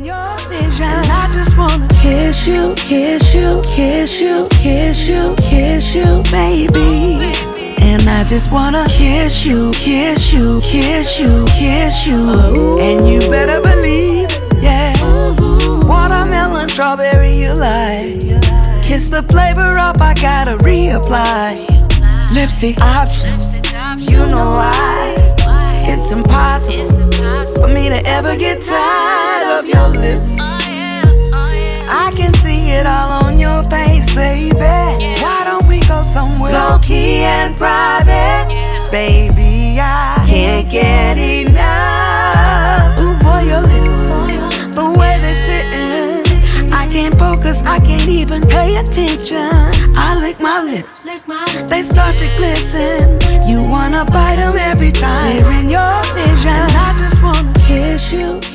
in your vision. And I just wanna kiss you, kiss you, kiss you, kiss you, kiss you, baby. And I just wanna kiss you, kiss you, kiss you, kiss you. And you better believe, yeah. Watermelon, strawberry, you like. Kiss the flavor up, I gotta reapply. Lipstick options, you know why. It's impossible for me to ever get tired of your lips. I can see it all on your face, baby. Why don't we go somewhere low-key and private? Baby, I can't get enough. Ooh, boy, your lips, the way they're sitting, I can't focus, I can't even pay attention. I lick my lips, they start to glisten. You wanna bite them every time. They're in your vision. I just wanna kiss you.